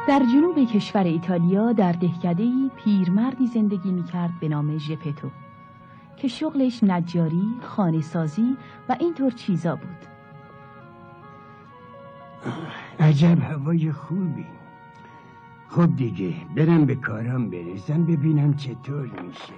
در جنوب کشور ایتالیا در دهکده‌ای پیرمردی زندگی می‌کرد به نام ژپتو که شغلش نجاری، خانه‌سازی و اینطور چیزا بود. عجب هوای خوبی. خب دیگه برم به کارم برسم ببینم چطور میشه.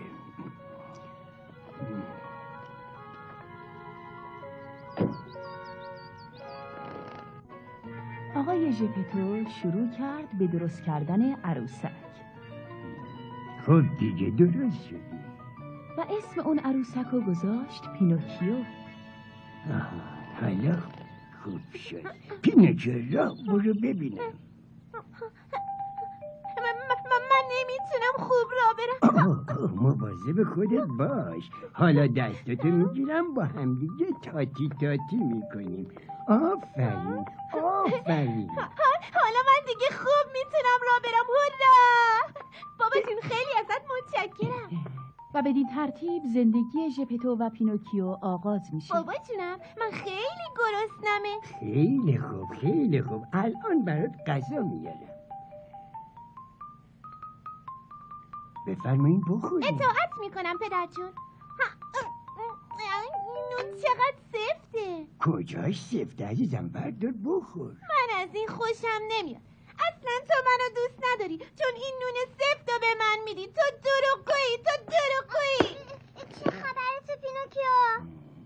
آقای ژپتو شروع کرد به درست کردن عروسک. خب دیگه درست شدی. و اسم اون عروسک رو گذاشت پینوکیو. حالا خوب شد. پینوکیو را برو ببینم. من نمیتونم خوب را برم. مواظب خودت باش. حالا دستتو میگیرم با همدیگه تاتی تاتی میکنیم. آفرین آفرین. حالا من دیگه خوب میتونم را برم. هورا بابا جون خیلی ازت متشکرم. و بدین ترتیب زندگی ژپتو و پینوکیو آغاز میشه. بابا جونم من خیلی گرسنمه. خیلی خوب خیلی خوب. الان برات غذا میارم. بفرمایین بخورین. اطاعت میکنم پدر جون. نون چقدر سفته. کجاش سفته عزیزم؟ بردار بخور. من از این خوشم نمیاد. اصلا تو منو دوست نداری چون این نون سفت رو به من میدی. تو دروغگویی تو دروغگویی. چه خبره تو پینوکیو؟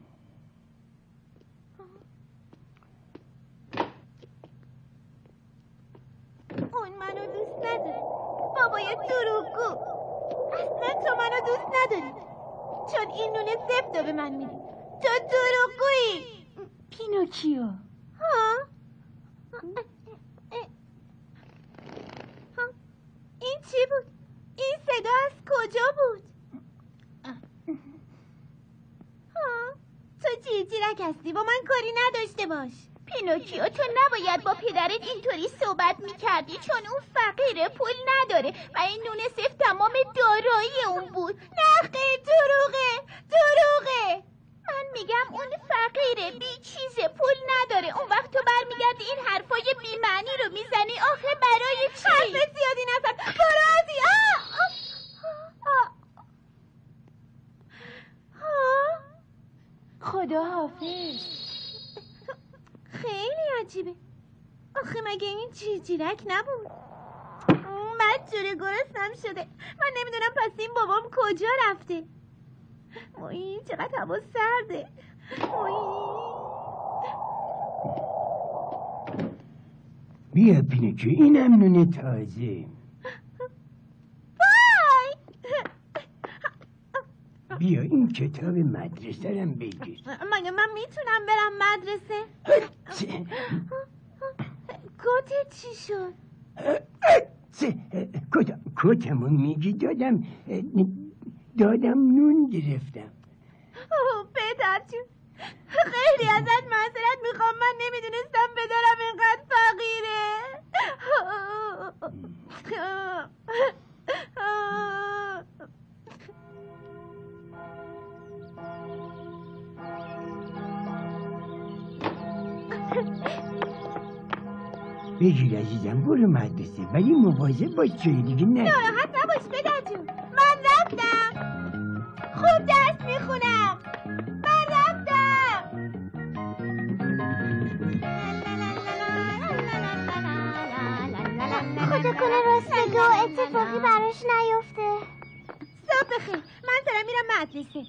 اون منو دوست نداره. بابای دروغگو. اصلا تو منو دوست نداری چون این نون سفت رو به من میدی. تو دروغگویی. پینوکیو این چی بود؟ این صدا از کجا بود؟ تو جیرجیرک هستی با من کاری نداشته باش. پینوکیو تو نباید با پدرت اینطوری صحبت میکردی چون اون فقیره پول نداره و این نون سفت تمام دارایی اون بود. نه خیلی دروغه. من میگم اون فقیره بی چیزه پول نداره. اون وقت تو برمیگردی این حرفای بی معنی رو میزنی. آخه برای چی؟ حرف زیادی نزن. برو ازی. خدا حافظ. خیلی عجیبه. آخه مگه این جیرجیرک نبود؟ بدجوری گرسنم شده. من نمیدونم پس این بابام کجا رفته. وای چقدر هوا سرده. بیا پینوکیو اینم نون تازه. وای بیا این کتاب مدرسه رم بگیر. مگه من میتونم برم مدرسه؟ کتت چی شد؟ کتمو میگی دادم نون گرفتم. پدر جون خیلی ازت معذرت میخوام. من نمیدونستم پدرم اینقدر فقیره. بگیر عزیزم برو مدرسه ولی مواظب باش جای دیگه نه. ناراحت نباش پدر جون. من رفتم. خوب درس میخونم. من رفتم. خدا کنه رستگاه و اتفاقی براش نیفته. صبح بخیر. من دارم میرم مدرسه.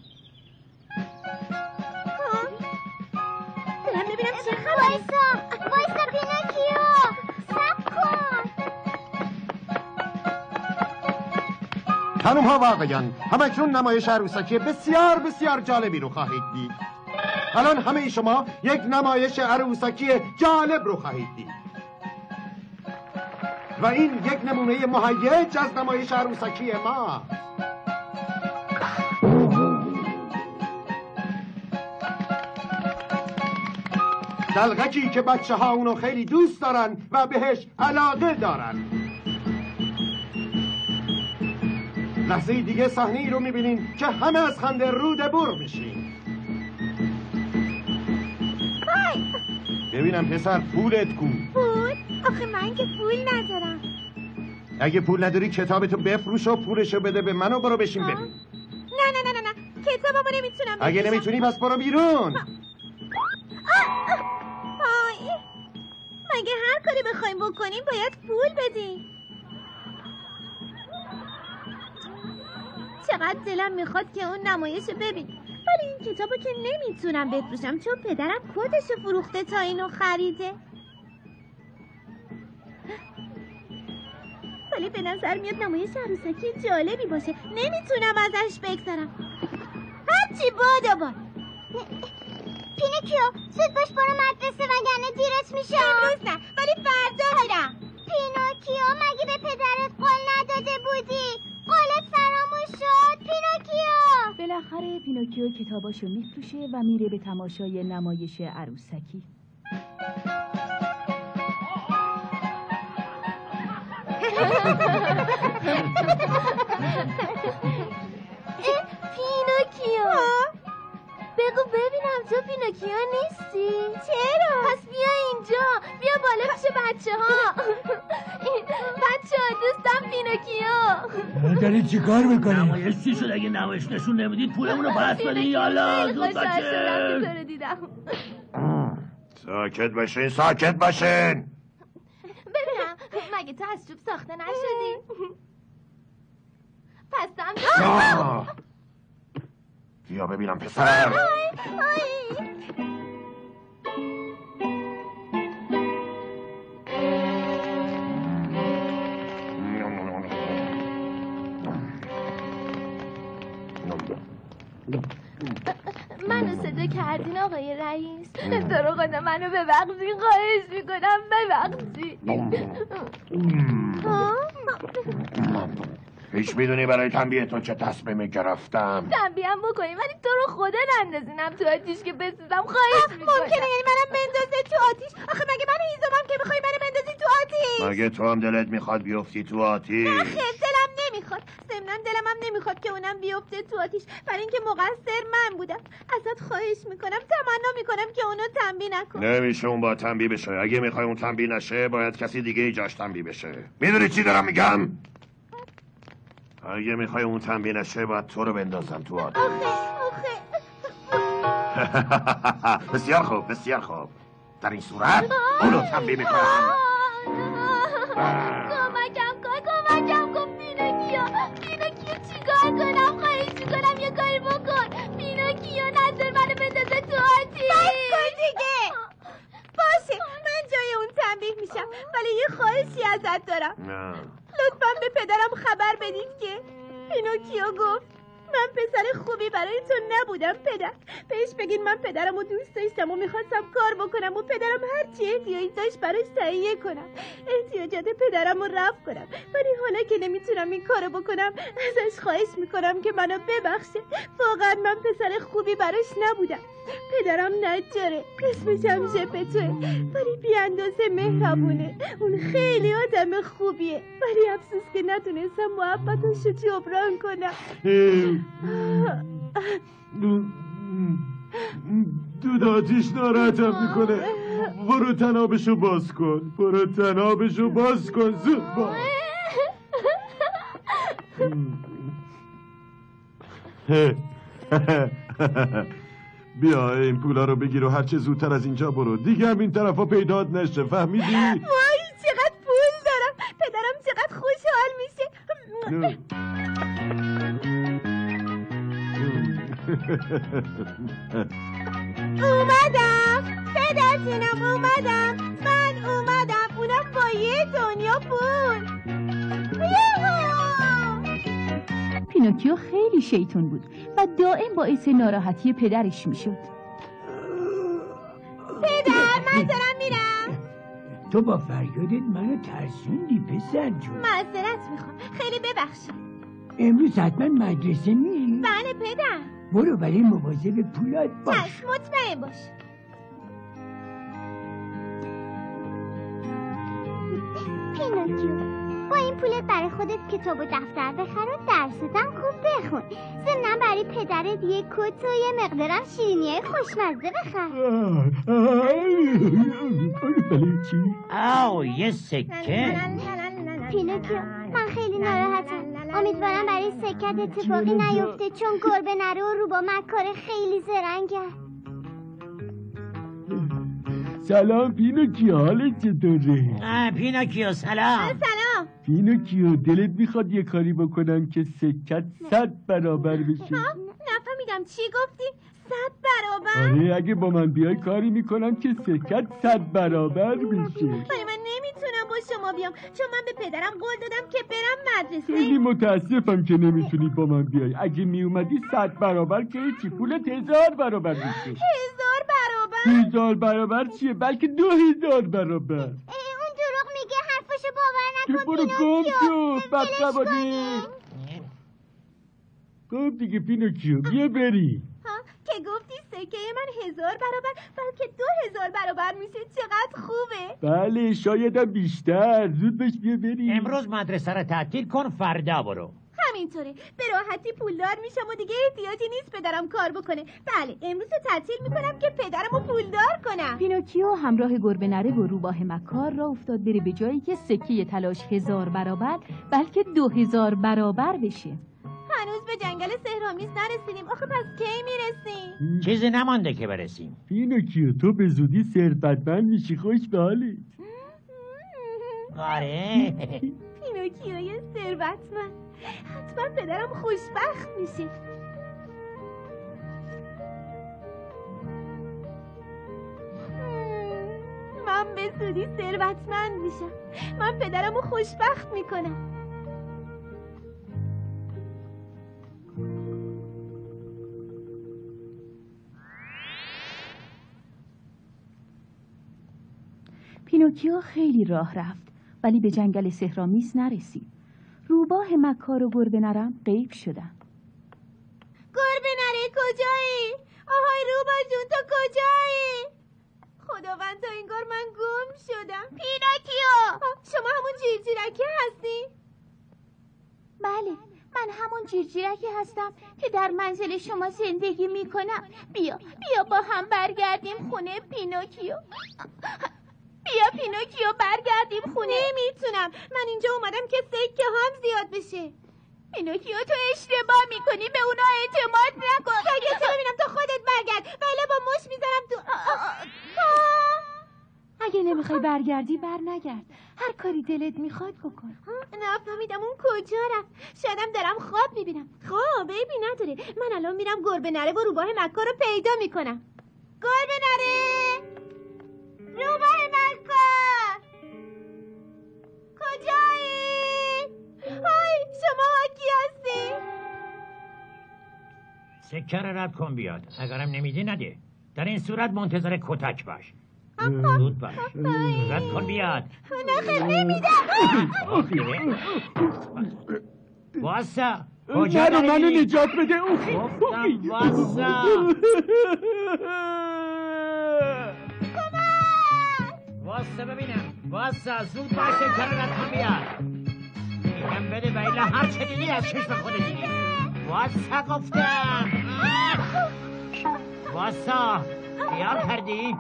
دارم ببینم چه خبره. وایسا پینوکیو. صبر کن. خانم ها و آقایان همکنون نمایش عروسکی بسیار بسیار جالبی رو خواهید دید. الان همه شما یک نمایش عروسکی جالب رو خواهید دید و این یک نمونه مهیج از نمایش عروسکی ما. دلغکی که بچه ها اونو خیلی دوست دارن و بهش علاقه دارن. لحظه دیگه صحنه ای رو میبینین که همه از خنده روده بر میشین. ببینم پسر پولت کو؟ پول؟ آخه من که پول ندارم. اگه پول نداری کتابتو بفروش و پولشو بده به من و برو بشین ببین. نه کتابمو نمیتونم اگه نمیتونی پس برو بیرون. مگه هر کاری بخوایم بکنیم باید پول بدیم؟ چقدر دلم میخواد که اون نمایش ببینم، ولی این کتابو که نمیتونم بفروشم چون پدرم کتشو فروخته تا اینو خریده. ولی به نظر میاد نمایش عروسکی جالبی باشه، نمیتونم ازش بگذرم. هرچی باد. پینوکیو زود باش برو مدرسه وگرنه دیرت میشه. امروز نه ولی فردا میرم. پینوکیو مگه به پدرت قول نداده بودی؟ قولت فراموش شد پینوکیو. بالاخره پینوکیو کتاباشو میفروشه و میره به تماشای نمایش عروسکی. پینوکیو بگو ببینم تو پینوکیو نیستی؟ چرا؟ پس بیا اینجا، بیا بالا پیش بچه‌ها. بچه‌ها دوستم پینوکیو. داری چی کار میکنی؟ نمایش چی شد؟ اگه نمایش نشون نمیدید پولمونو پس بدین. یالا زود باشین. ساکت باشین. ببینم مگه تو از چوب ساخته نشدی؟ پس هم بیا ببینم پسر. منو صدا کردین آقای رئیس؟ تو رو خدا منو ببخشین، خواهش میکنم ببخشین. هیچ میدونی برای تنبیه تو چه تصمیمی گرفتم؟ تنبیهم بکنی ولی تو رو خدا نندازینم تو آتیش که بسوزم، خواهش میکنم. ممکنه یعنی منم بندازه تو آتیش؟ آخه مگه من هیزمم که بخوای منو بندازی تو آتیش؟ مگه تو هم دلت میخواد بیفتی تو آتیش؟ نه دلم نمیخواد. ضمناً دلم هم نمیخواد که اونم بیفته تو آتیش، برای اینکه مقصر من بودم. ازت خواهش میکنم، تمنا میکنم که اونو تنبیه نکن. نمیشه اون با تنبیه بشه. اگه میخوای اون تنبیه نشه باید کسی دیگه ای جاش تنبیه بشه. میدونی چی دارم میگم؟ اگه میخوای اون تنبیه نشه باید تو رو بندازم تو آتیش. آخه بسیار خوب. در این صورت اونو تنبیه میکنم. کمکم کن پینوکیو چیکار کنم؟ خواهش میکنم یه کاری بکن. پینوکیو نظر منو بندازه تو آتیش. بس کن دیگه. باشه من جای اون تنبیه میشم، ولی یه خواهشی ازت دارم. لطفاً به پدرم خبر بدید که پینوکیو گفت من پسر خوبی برای تو نبودم پدر. بهش بگین من پدرمو دوست داشتم و میخواستم کار بکنم و پدرم هرچی احتیاج داشت براش تهیه کنم، احتیاجات پدرمو رفع کنم. ولی حالا که نمیتونم این کارو بکنم ازش خواهش میکنم که منو ببخشه. واقعا من پسر خوبی براش نبودم. پدرم نجاره، اسمش هم ژپتوه، ولی بی اندازه مهربونه. اون خیلی آدم خوبیه، ولی افسوس که نتونستم محبتاشو جبران کنم. دود آتیش ناراحتم میکنه. برو تنابشو باز کن. زود باز. بیا این پولا رو بگیر و هرچه زودتر از اینجا برو. دیگه هم این طرفا پیدات نشه، فهمیدی؟ وای چقدر پول دارم. پدرم چقدر خوشحال میشه. اومدم پدرتونم، من اومدم، اونم با یه دنیا پول. پینوکیو خیلی شیطون بود و دائم باعث ناراحتی پدرش میشد. پدر من دارم میرم. تو با فریادت منو ترسوندی پسر جون. معذرت میخوام، خیلی ببخشید. امروز حتما مدرسه میری؟ بله پدر. برو ولی مواظب پولات باش. چشم مطمئن باش. پینوکیو با این پولت برای خودت کتاب و دفتر بخر و درستم خوب بخون. ضمناً برای پدرت یه کت و یه مقدارم شیرینیای خوشمزه بخر. بله چی؟ یه سکه. پینوکیو، من خیلی ناراحتم. امیدوارم برای سکت اتفاقی نیفته، چون گربه نره و روبا مکار خیلی زرنگه. سلام پینوکیو، حالت چطوره؟ پینوکیو سلام. سلام. پینوکیو دلت میخواد یه کاری بکنم که سکت 100 برابر بشه؟ نفهمیدم چی گفتی؟ 100 برابر؟ آره اگه با من بیای کاری میکنم که سکت 100 برابر بشه. ولی من نمیتونم با شما بیام، چون من به پدرم قول دادم که برم مدرسه. خیلی متاسفم که نمیتونی با من بیای. اگه میومدی 100 برابر که چی، پولت 1000 برابر میشه. 1000 برابر؟ 1000 برابر چیه؟ بلکه 2000 برابر. اون دروغ میگه، حرفشو باور نکن. برو گم شو بدزبانی. خب دیگه پینوکیو بیا بریم. که گفتی سکه من 1000 برابر بلکه 2000 برابر میشه. چقدر خوبه. بله شایدم بیشتر. زود بش بیا بریم. امروز مدرسه رو تعطیل کن، فردا برو. همینطوره، به راحتی پولدار میشم و دیگه احتیاجی نیست پدرم کار بکنه. بله امروز رو تعطیل میکنم که پدرمو پولدار کنم. پینوکیو همراه گربه نره و روباه مکار را افتاد بره به جایی که سکه طلاش 1000 برابر بلکه 2000 برابر بشه. هنوز به جنگل سحرآمیز نرسیدیم. آخه پس کی میرسیم؟ چیزی نمانده که برسیم. پینوکیو تو به زودی ثروتمند میشی. خوش به حالت. آره. پینوکیوی ثروتمند، حتما پدرم خوشبخت میشه. من به زودی ثروتمند میشم. من پدرمو خوشبخت میکنم. پینوکیو خیلی راه رفت ولی به جنگل سحرآمیز نرسید. روباه مکار و گربه نرم غیب شدن. گربه نره کجایی؟ آهای روبا جون تو کجایی؟ خداوند تا انگار من گم شدم. پینوکیو شما همون جیرجیرکی هستی؟ بله من همون جیرجیرکی هستم که در منزل شما زندگی میکنم. بیا با هم برگردیم خونه پینوکیو. بیا پینوکیو برگردیم خونه. نمیتونم، من اینجا اومدم که سکه هم زیاد بشه. پینوکیو تو اشتباه میکنی، به اونا اعتماد نکن. ساکت ببینم تو خودت برگرد ولی با مش میذارم تو. اگه نمیخوای برگردی بر نگرد. هر کاری دلت میخواد بکن. نفهمیدم اون کجا رفت. شایدم دارم خواب میبینم. خواب بیبی نداره. من الان میرم گربه نره و روباه مکار رو پیدا میکنم. گربه نره، روباه مکار کجایی؟ های شما کی هستی؟ سکه رو رد کن بیاد. اگرم نمیدی نده. در این صورت منتظر کتک باش. زود باش. رد کن بیاد. نخیر نمیدم. واسا کجا منو داری؟ نجات بده. گفتم واسا. واسا ببینم. واسا زود باش سکه رو رد کن بیاد. میگم بده بیله هر چه دیدی از چشم خودت دیدی. واسا گفتم. واسا خیال کردی؟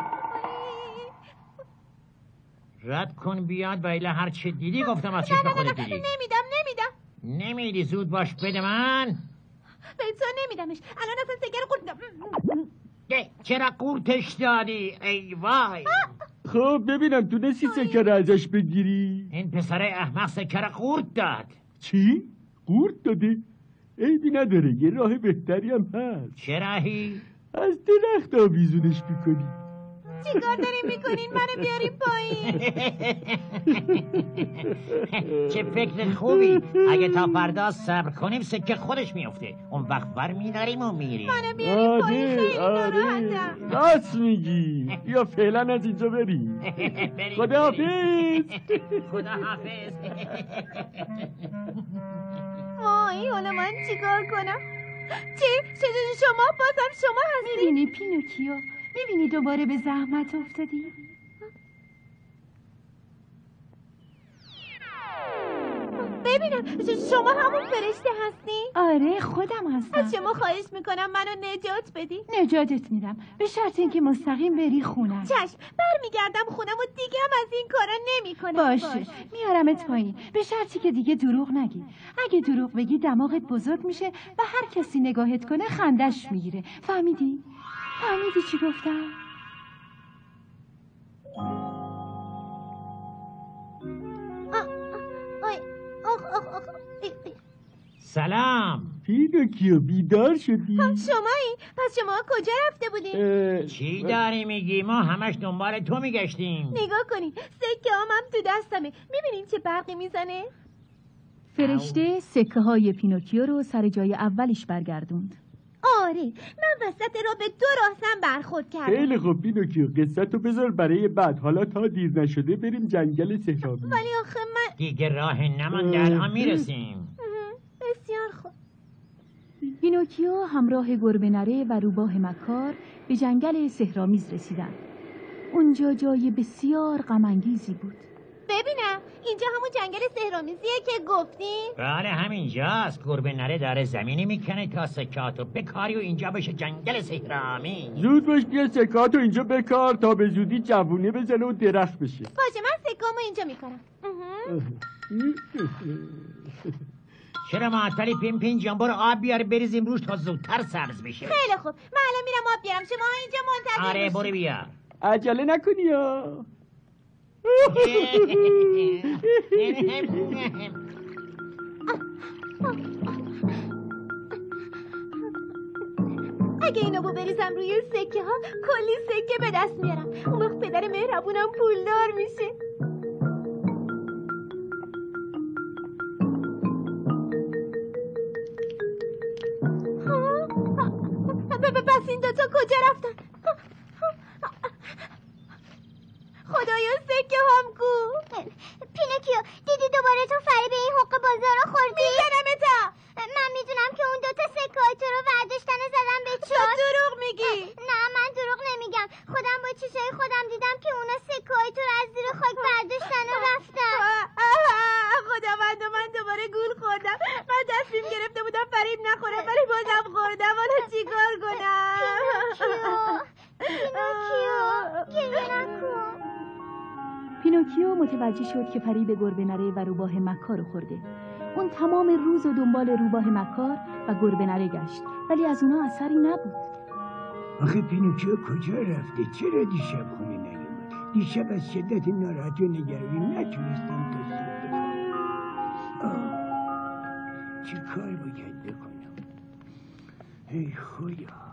رد کن بیاد بیله هر چه دیدی گفتم از چشم خودت دیدی. نمیدم. نمیدی زود باش بده من. به تو نمیدمش. الان اصلا سکه رو قورت. چرا قورتش دادی؟ ای وای. خب ببینم تونستی سکه رو ازش بگیری؟ این پسر احمق سکه رو قورت داد. چی؟ قورت داده؟ عیبی نداره، یه راه بهتری هم هست. چه راهی؟ از درخت آویزونش میکنی. چی کار داریم میکنین منو بیاریم پایین؟ چه فکر خوبی. اگه تا فردا صبر کنیم سکه خودش میفته. اون وقت بر میداریم و میریم. منو بیاریم پایین، خیلی ناراحتم. راست میگی. یا فعلا از اینجا بریم. خداحافظ. خداحافظ. وای حالا من چیکار کنم؟ چی شما بازم شما هستی؟ میبینی پینوکیو؟ میبینی دوباره به زحمت افتادی؟ به ببینم شما همون فرشته هستی؟ آره خودم هستم. از شما خواهش میکنم منو نجات بدی. نجاتت میدم به شرط اینکه مستقیم بری خونم. چشم برمیگردم خونم و دیگه هم از این کارا نمیکنم. باشه میارمت پایین به شرطی که دیگه دروغ نگی. اگه دروغ بگی دماغت بزرگ میشه و هر کسی نگاهت کنه خندش میگیره. فهمیدی چی گفتم؟ سلام. پینوکیو بیدار شدی؟ شمایی؟ پس شما کجا رفته بودین؟ چی داری میگی؟ ما همش دنبال تو میگشتیم. نگاه کنین سکه هم تو دستمه. میبینین چه برقی میزنه؟ فرشته سکه های پینوکیو رو سر جای اولش برگردوند. آره من وسط راه به 2 راهزن برخورد کردم. خیلی خوب پینوکیو قصتو بذار برای بعد. حالا تا دیر نشده بریم جنگل سهرامی. ولی آخه من دیگه راه نمانده الان میرسیم. بسیار خوب. پینوکیو همراه گربه نره و روباه مکار به جنگل سحرآمیز رسیدند. اونجا جای بسیار غم‌انگیزی بود. ببینم اینجا همون جنگل سحرآمیزیه که گفتین؟ بله همینجاست. گربه نره داره زمینی میکنه تا سکاتو بکاری و اینجا بشه جنگل سحرآمیز. زود باش بیا سکاتو اینجا بکار تا به زودی جوونه بزنه و درخت بشه. باشه من سکامو اینجا میکنم. چرا معطلی پین جان؟ برو آب بیار بریزیم روش تا زودتر سبز بشه. خیلی خوب من الان میرم آب بیارم. شما اینجا منتظر آره باشید. برو بیار. عجله نکنی یا اگه اینو بریزم روی سکه ها کلی سکه به دست میارم. اون وقت پدر مهربونم پولدار میشه. پس این دوتا کجا رفتن؟ خدایا سکه هم کو. پینوکیو دیدی دوباره تو فریب این حق بازار رو خوردی؟ میزنم تا. من میدونم که اون دوتا سکه های تو رو برداشتن و زدن به تو چاست. دروغ میگی. نه من دروغ نمیگم. خودم با چشای خودم دیدم که اونا سکه های تو رو از زیر خاک برداشتن و رفتن. خداوند من دوباره گول خوردم. من تصمیم گرفته بودم فریب نخورم ولی بازم خوردم. حالا چیکار کنم؟ پینوکیو گریه نکن. پینوکیو متوجه شد که فریب گربه نره و روباه مکار رو خورده. اون تمام روز و دنبال روباه مکار و گربه نره گشت ولی از اونا اثری نبود. آخه پینوکیو کجا رفته؟ چرا دیشب خونه نیومد؟ دیشب از شدت ناراحتی و نگرانی نتونستم تا صبح بخوابم. چه کار باید بکنم؟ ای خدا.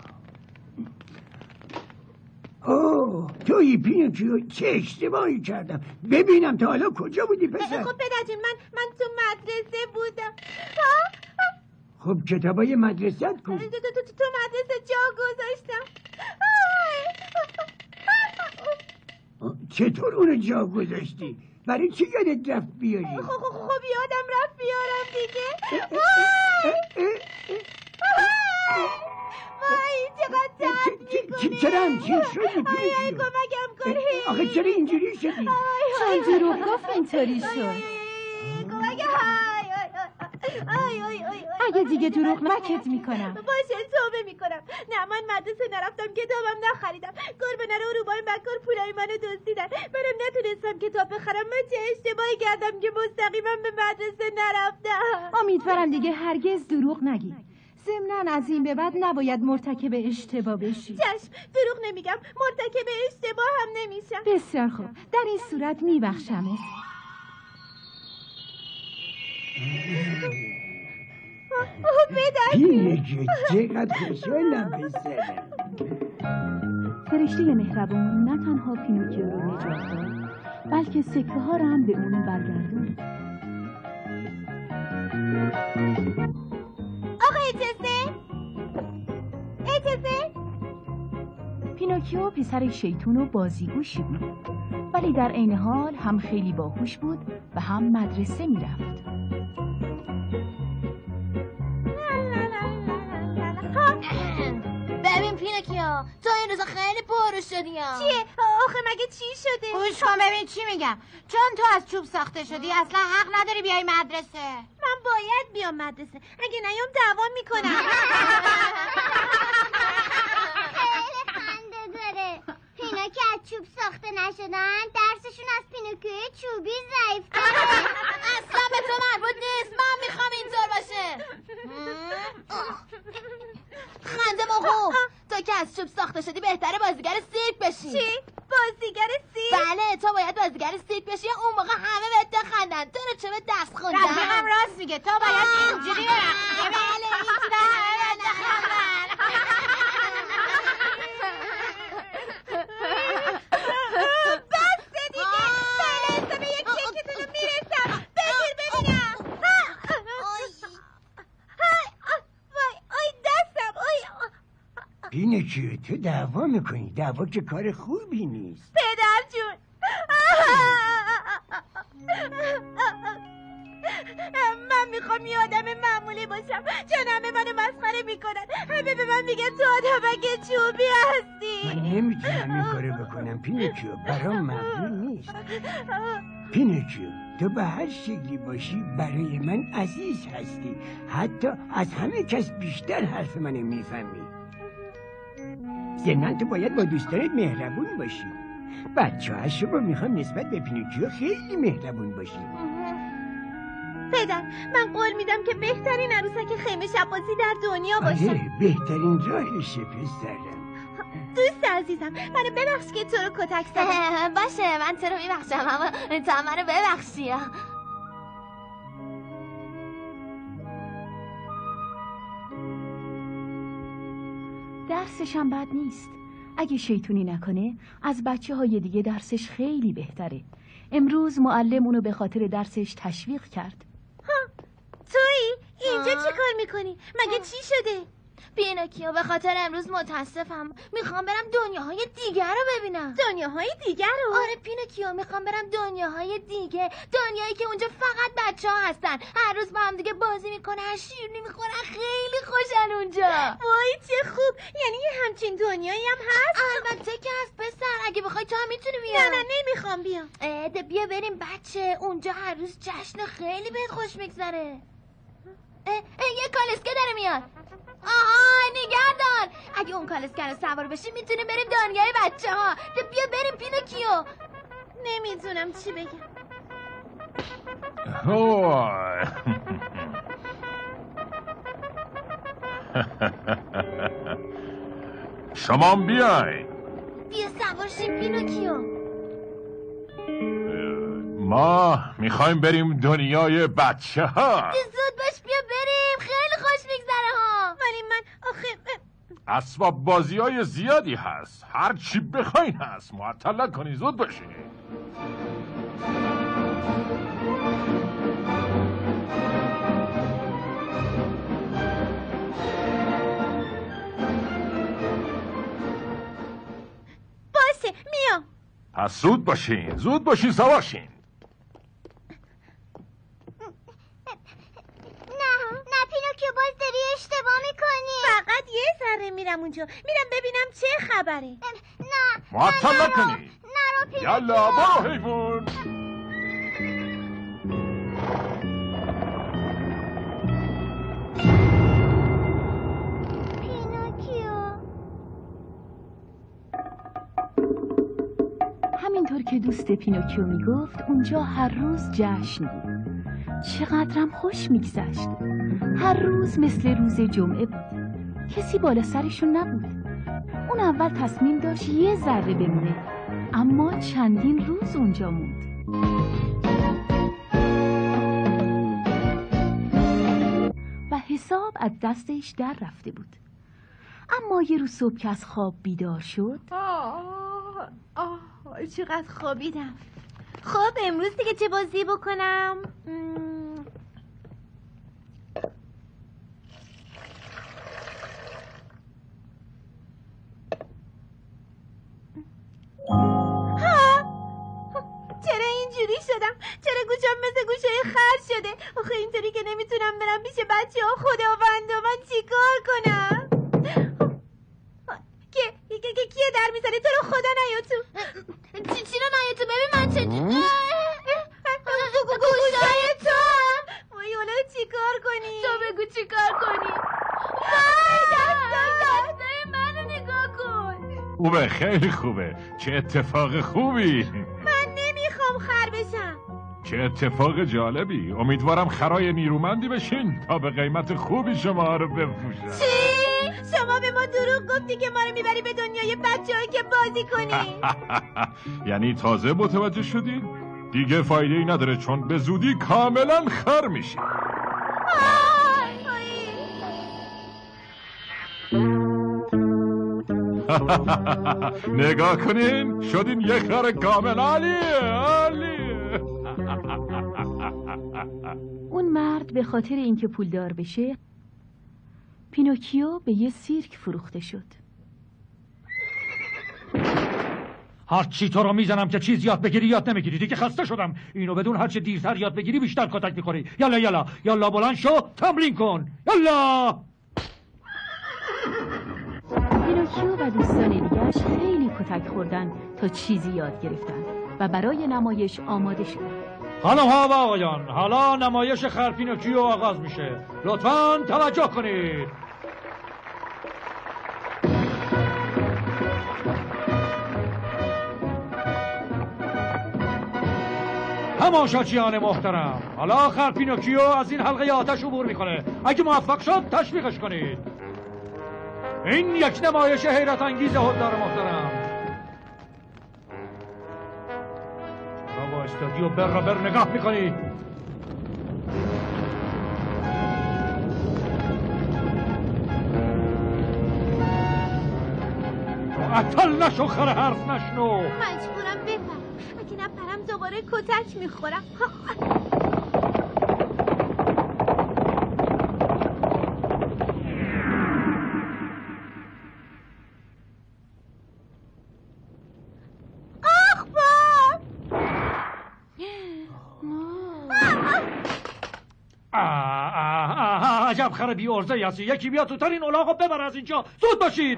توی پینوکیو چه اشتباهی کردم. ببینم تا حالا کجا بودی پسر؟ خب پدرجون من تو مدرسه بودم. خب کتابای مدرسه کن. تو مدرسه جا گذاشتم. چطور اونو جا گذاشتی؟ برای چی یادت رفت بیاری؟ خب یادم رفت بیارم دیگه. وای چقدر درد میکنه. چرا همچین شدی پینوکیو؟ کمکم کنی. آخه چرا اینجوری شدی؟ چون دروغ گفت اینطوری شد. اگه دیگه دروغ نکت میکنم. باشه توبه میکنم. نه من مدرسه نرفتم کتابم نخریدم. گربه نره و روباه مکار پولای منو دزدیدن. منم نتونستم کتاب بخرم. من چه اشتباهی کردم که مستقیما به مدرسه نرفتم. امیدوارم دیگه هرگز دروغ نگی. ضمناً از این به بعد نباید مرتکب اشتباه بشی. چشم دروغ نمیگم. مرتکب اشتباه هم نمیشم. بسیار خوب در این صورت میبخشمت. پینوکیو چقدر خوشحالم پسرم. فرشته مهربون نه تنها پینوکیو رو نجات داد بلکه سکه ها رو هم به اون برگردوند. آقا اجازه پینوکیو پسر شیطون و بازیگوشی بود ولی در عین حال هم خیلی باهوش بود و هم مدرسه میرفت. ببین پینوکیو، تو این روزا خیلی پررو شدی ها. چیه؟ آخه مگه چی شده؟ گوش کن ببین چی میگم. چون تو از چوب ساخته شدی اصلا حق نداری بیای مدرسه. من باید بیام مدرسه، اگه نیام دعوا میکنم. خیلی خنده داره. اینا که از چوب ساخته نشدن درسشون از پینوکیوی چوبی ضعیف‌تره. اصلا به تو مربوط نیست، من میخوام اینطور باشه. خنده موقوف، تو که از چوب ساخته شدی بهتره بازیگر سیرک بشی. چی؟ بازیگر سیرک؟ بله، تو باید بازیگر سیرک بشی، اون موقع همه بهت خندن. تو رو چه به دست خوندن؟ رفیقم راست میگه، تو باید اینجوری برقصی. بله، اینجوری همه بهت خندن. بسته دیگه، سر به یک کیکتون رو میرسم. بگیر ببینم. آی دستم، پینوکیو تو دعوا میکنی، دعوا که کار خوبی نیست. پدر جون، من میخوام یه آدم معمولی باشم، چون همه منو مسخره میکنن. همه به من میگن تو آدمک چوبی هستی. من نمیتونم این کارو بکنم پینوکیو، برام مقبول نیست. پینوکیو تو به هر شکلی باشی برای من عزیز هستی، حتی از همه کس بیشتر حرف منو میفهمی. ضمناً تو باید با دوستانت مهربون باشی. بچه ها شما میخوام نسبت به پینوکیو خیلی مهربون باشی. پدر، من قول میدم که بهترین عروسک خیمه شبازی در دنیا باشم. آره، بهترین راهشه پسرم. دوست عزیزم، منو ببخش که تو رو کتک زدم. باشه، من تو رو میبخشم، اما تو هم منو ببخشی. درسش هم بد نیست. اگه شیطونی نکنه از بچه‌های دیگه درسش خیلی بهتره. امروز معلم اونو به خاطر درسش تشویق کرد. تویی؟ اینجا چی کار میکنی؟ مگه چی شده؟ پینوکیو، به خاطر امروز متاسفم. میخوام برم دنیاهای دیگر رو ببینم. دنیاهای دیگر رو؟ آره پینوکیو، میخوام برم دنیاهای دیگه، دنیایی که اونجا فقط بچه‌ها هستن، هر روز با هم دیگه بازی میکنن، شیرینی میخورن، خیلی خوشن اونجا. وای چه خوب، یعنی یه همچین دنیایی هم هست؟ البته که هست پسر، اگه بخوای تو هم میتونی بیا. نه نمیخوام بیام. بیا بریم بچه، اونجا هر روز جشن خیلی بهت خوش میگذره. یه کالسکه داره میاد. آها نگهدار، اگه اون کالسکه رو سوار بشیم میتونیم بریم دنیای بچه ها. بیا بریم پینوکیو. نمیدونم چی بگم. شما بیاین. بیا سوار شیم پینوکیو. ما میخوایم بریم دنیای بچه ها. زود باش بیا بریم، خیلی خوش میگذره ها. ولی من آخه اسباب بازی های زیادی هست، هر چی بخواین هست، معطل نکنی، زود باشین. باشه میام. پس زود باشین سوارشین. نه پینوکیو، باز داری اشتباه میکنی. فقط یه ذره میرم اونجا، میرم ببینم چه خبره. نه معطل نکنی. نرو پینوکیو. یالا برو حیوان. همینطور که دوست پینوکیو میگفت اونجا هر روز جشن بود. چقدرم خوش میگذشت. هر روز مثل روز جمعه بود. کسی بالا سرشون نبود. اون اول تصمیم داشت یه ذره بمونه، اما چندین روز اونجا موند. و حساب از دستش در رفته بود. اما یه روز صبح که از خواب بیدار شد، چقدر خوابیدم. خب امروز دیگه چه بازی بکنم؟ چرا اینجوری شدم؟ چرا گوشم مثل گوشه خر شده؟ آخه اینطوری که نمیتونم برم پیش بچه ها. خداوند من چی کار کنم؟ کی در میزنی؟ تو رو خدا نیا تو. چرا نیا تو؟ ببین من چه گوشای تو. وای حالا چی کار کنی؟ تو بگو چی کار کنی؟ دستای منو نگاه کن. خوبه، خیلی خوبه. چه اتفاق خوبی. من نمیخوام خر بشم. چه اتفاق جالبی. امیدوارم خرای نیرومندی بشین تا به قیمت خوبی شما رو بفروشن. چی؟ شما به ما دروغ گفتی که ما رو میبری به دنیای بچه‌هایی که بازی کنی. یعنی تازه متوجه شدی؟ دیگه فایده ای نداره چون به زودی کاملا خر میشی. نگاه کنین، شدین یه خر کامل. عالیه. اون مرد به خاطر اینکه پولدار بشه پینوکیو به یه سیرک فروخته شد. هرچی تو رو میزنم که چیز یاد بگیری یاد نمیگیری. دیگه خسته شدم. اینو بدون هرچی دیرتر یاد بگیری بیشتر کتک میخوری. یالا یالا یالا بلند شو تمرین کن. یالا. پینوکیو و دوستان دیگرش خیلی کتک خوردن تا چیزی یاد گرفتن و برای نمایش آماده شدن. خانم ها و آقایان، حالا نمایش خر پینوکیو آغاز میشه. لطفاً توجه کنید. تماشاچیان محترم، حالا خر پینوکیو از این حلقه آتش عبور میکنه. اگه موفق شد تشویقش کنید. این یک نمایش حیرت انگیز حضار محترم. با استودیو بر نگاه میکنی. عطل نشو خر حرف نشنو. مجبورم بپرم. اگه نپرم دوباره کتک میخورم. عجب خر بی ارزه هستی. یکی بیا تو ترین الاغو ببر از اینجا. زود باشید.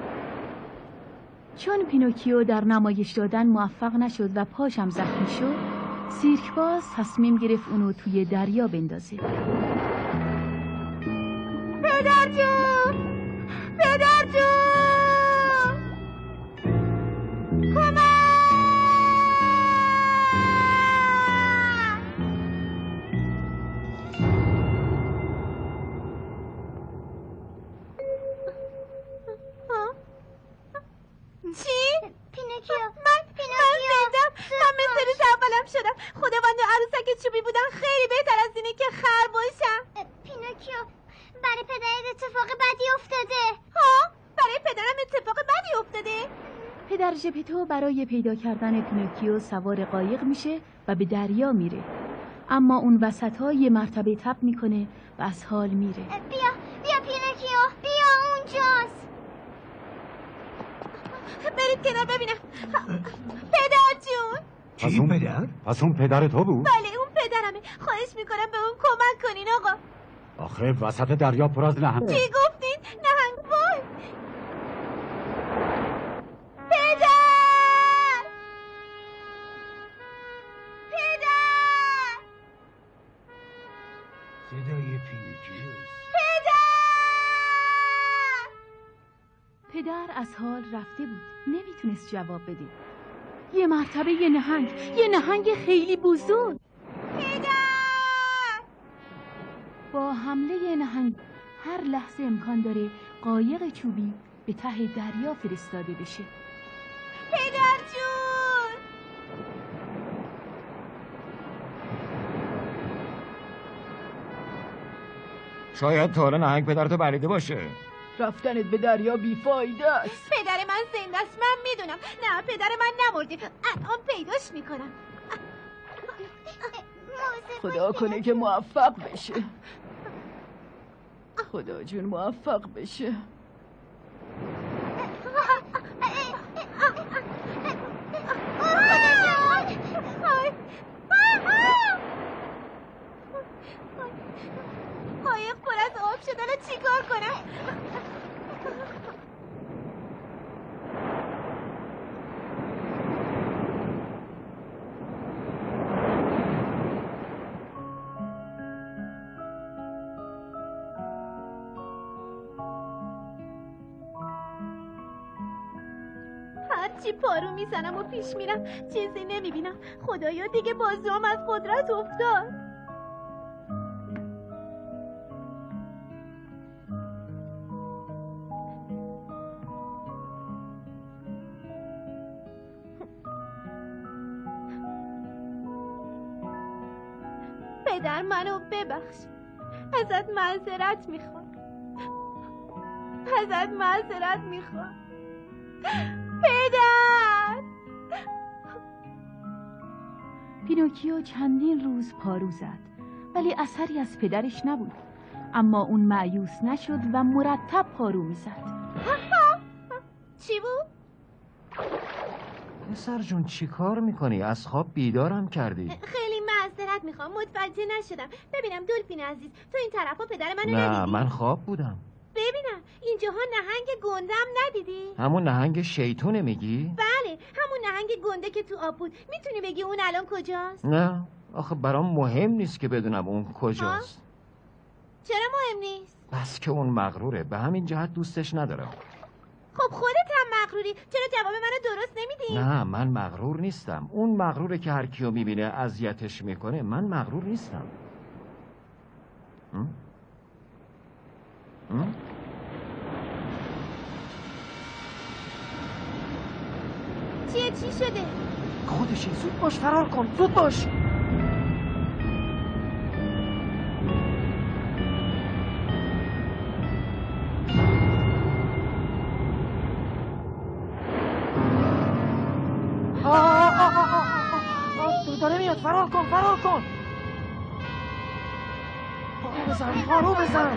چون پینوکیو در نمایش دادن موفق نشد و پاشم زخمی شد، سیرکباز تصمیم گرفت اونو توی دریا بندازه. پدر جون! پدر جون! کمک! شدم. خداوند عروسک چوبی بودن خیلی بهتر از اینه که خر باشم. پینوکیو برای پدرت اتفاق بدی افتاده. ها؟ برای پدرم اتفاق بدی افتاده؟ پدر ژپتو برای پیدا کردن پینوکیو سوار قایق میشه و به دریا میره، اما اون وسط‌ها یه مرتبه تب میکنه و از حال میره. بیا پینوکیو، بیا اونجاست. برید کنار ببینم. پدر جون! چی پدر؟ پس اون پدر تو بود؟ بله اون پدرمه. خواهش میکنم به اون کمک کنین آقا. آخه وسط دریا پر از نهنگ. چی گفتین؟ نهنگ وای. پدر! پدر! صدای پینوکیوست. پدر از حال رفته بود، نمیتونست جواب بده. یه مرتبه یه نهنگ خیلی بزرگ. پدر! با حمله نهنگ هر لحظه امکان داره قایق چوبی به ته دریا فرستاده بشه. پدر جون! شاید تا حالا نهنگ پدرتو بریده باشه. رفتنت به دریا بیفایده است. پدر من زنده است، من میدونم. نه پدر من نمرده، الان پیداش میکنم. خدا کنه که موفق بشه. خدا جون موفق بشه. قایق پر از آب شد، الان چیکار کنم؟ هرچی پارو میزنم و پیش میرم چیزی نمیبینم. خدایا دیگه بازوام از قدرت افتاد. پدر منو ببخش. ازت معذرت میخوام. پدر! پینوکیو چندین روز پارو زد ولی اثری از پدرش نبود. اما اون مایوس نشد و مرتب پارو میزد. چی بود؟ پسر جون چی کار میکنی؟ از خواب بیدارم کردی. خیلی معذرت میخوام، متوجه نشدم. ببینم دولفین عزیز، تو این طرفا پدر منو نه ندیدی؟ من خواب بودم. ببینم اینجاها نهنگ گندم ندیدی؟ همون نهنگ شیطونه میگی؟ بله همون نهنگ گنده که تو آب بود. میتونی بگی اون الان کجاست؟ نه آخه برام مهم نیست که بدونم اون کجاست. چرا مهم نیست؟ بس که اون مغروره، به همین جهت دوستش ندارم. خب خودت هم مغروری، چرا جواب منو درست نمیدی؟ نه من مغرور نیستم. اون مغروره که هر کیو میبینه اذیتش میکنه. من مغرور نیستم. چی شده؟ خودشه. زود باش فرار کن، زود باش. داره میاد. فرار کن. پارو بزن.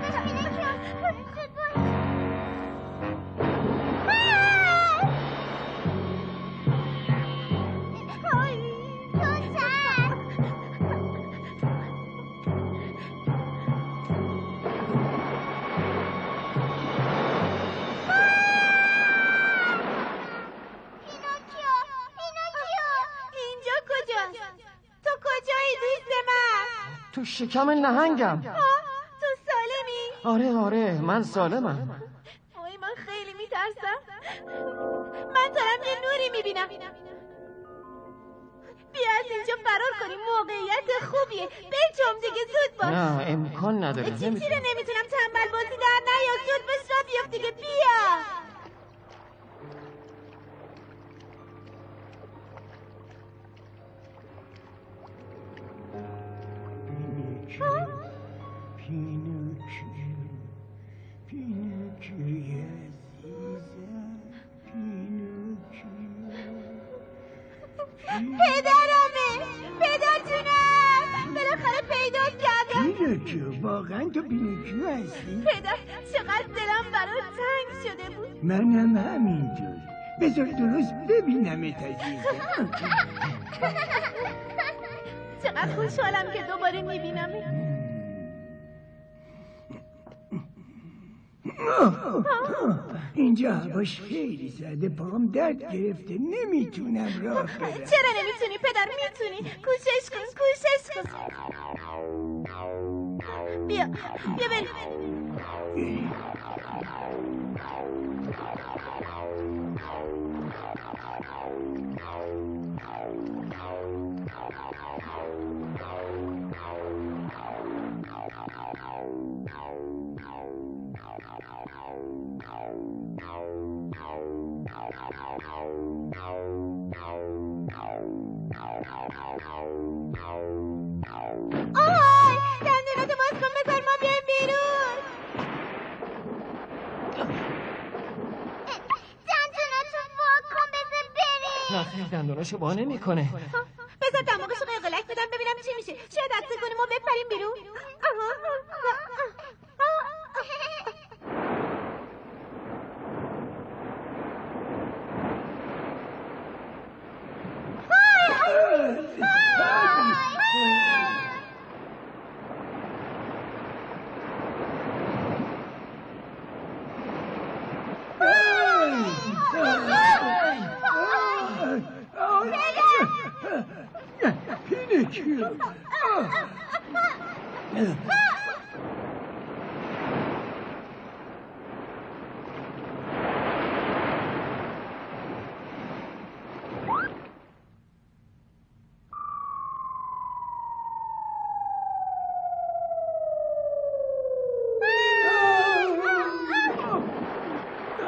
تو شکم نهنگم. تو سالمی؟ آره من سالمم. وای من خیلی میترسم. من دارم یه نوری میبینم. بیا از اینجا فرار کنیم، موقعیت خوبیه. بجم دیگه، زود باش. نه امکان نداره. چیره نمیتونم تنبل بازی در نیا. زود باش را بیفت دیگه. بیا پدر جونم، بالاخره پیدات کردم. پینوکیو، واقعا تو پینوکیو هستی؟ پدر چقدر دلم برات تنگ شده بود. منم همینطور. بذار درست ببینمت عزیزم. چقدر خوشحالم که دوباره میبینمت. اینجا هواش خیلی زده، پاهم درد گرفته، نمیتونم راه برم. چرا نمیتونی پدر؟ میتونی. کوشش کن. بیا بریم. دندوناتو باز کن، بذار ما بیایم بیرون. دندوناتو وا کن، بذار بریم. نه دندوناشو وا نمیکنه. بذار دماغشو قلقلک بدم ببینم چی میشه. شاید دسته کنیم ما بپریم بیرون. Pinocchio!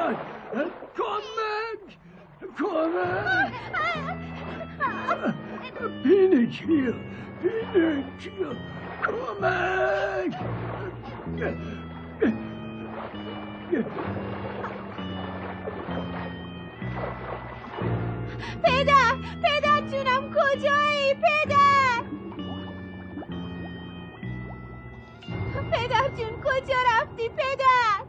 میاد. کمک کمک. پینوکیو کمک. پدر جونم کجایی؟ پدر جون کجا رفتی پدر؟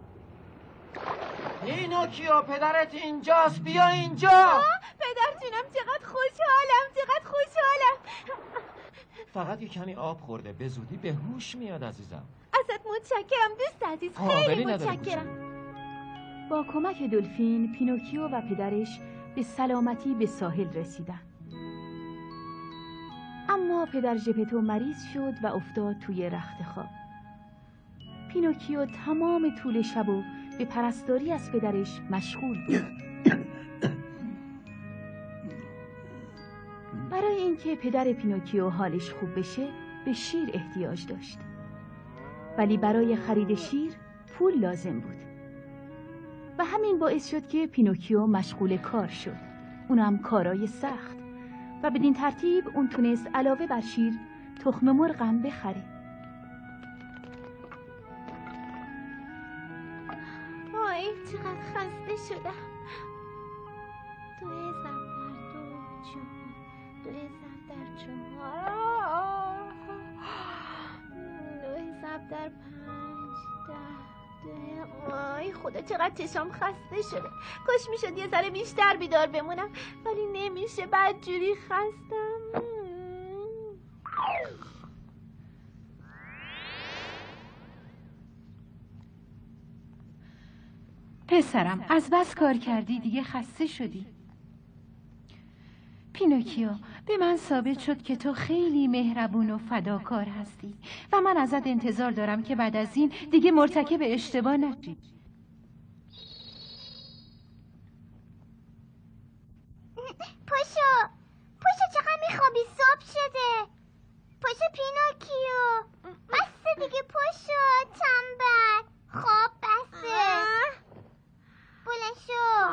پینوکیو پدرت اینجاست، بیا اینجا. پدر جونم چقدر خوشحالم. فقط یه کمی آب خورده، به زودی به هوش میاد عزیزم. ازت متشکرم دوست عزیز، خیلی متشکرم. با کمک دلفین پینوکیو و پدرش به سلامتی به ساحل رسیدن. اما پدر ژپتو مریض شد و افتاد توی رخت خواب. پینوکیو تمام طول شب و به پرستاری از پدرش مشغول بود. برای اینکه پدر پینوکیو حالش خوب بشه به شیر احتیاج داشت. ولی برای خرید شیر پول لازم بود. و همین باعث شد که پینوکیو مشغول کار شد. اونم کارای سخت. و بدین ترتیب اون تونست علاوه بر شیر تخم مرغم بخره. وای چقدر خسته شدم. 2 ضرب در 2 4 2 ضرب در 4 2 ضرب در 5 10 وای خدا چقدر چشام خسته شده. کاش میشد یه ذره بیشتر بیدار بمونم ولی نمیشه، بدجوری خستم. پسرم از بس کار کردی دیگه خسته شدی. پینوکیو به من ثابت شد که تو خیلی مهربون و فداکار هستی و من ازت انتظار دارم که بعد از این دیگه مرتکب اشتباه نشی. پاشو چقدر میخوابی؟ صبح شده. پاشو پینوکیو، بسه دیگه، پاشو تنبل، خواب بسه. بلند شو.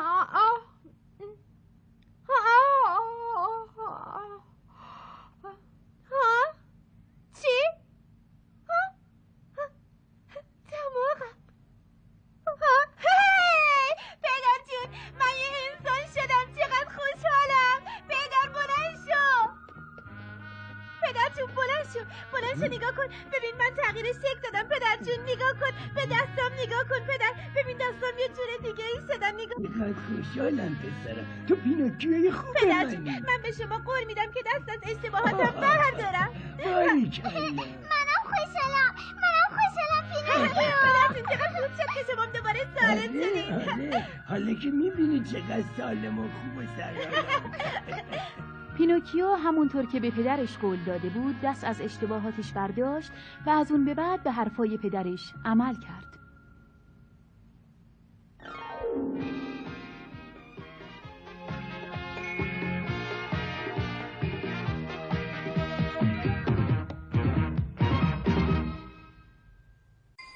چی؟ دماغم. پدر جون من یه انسان شدم، چقدر خوشحالم. پدر بلند شو. پدر جون بلند شو نگاه کن. ببین من تغییر شکل دادم. پدر جون نگاه کن، به دستم نگاه کن. پدر ببین دستم یه جور دیگه ای شدن. نگاه. چقدر خوشحالم پسرم، تو پینوکیوی خوبه. پدر جون من به شما قول میدم که دست از اشتباهاتم بردارم. باریکلا. منم خوشحالم پینوکیو. پدر جون چقدر خوب شد که شما دوباره سالم شدید. حالا که میبینی چقدر سالم و خوب و سلام. پینوکیو همونطور که به پدرش قول داده بود دست از اشتباهاتش برداشت و از اون به بعد به حرفای پدرش عمل کرد.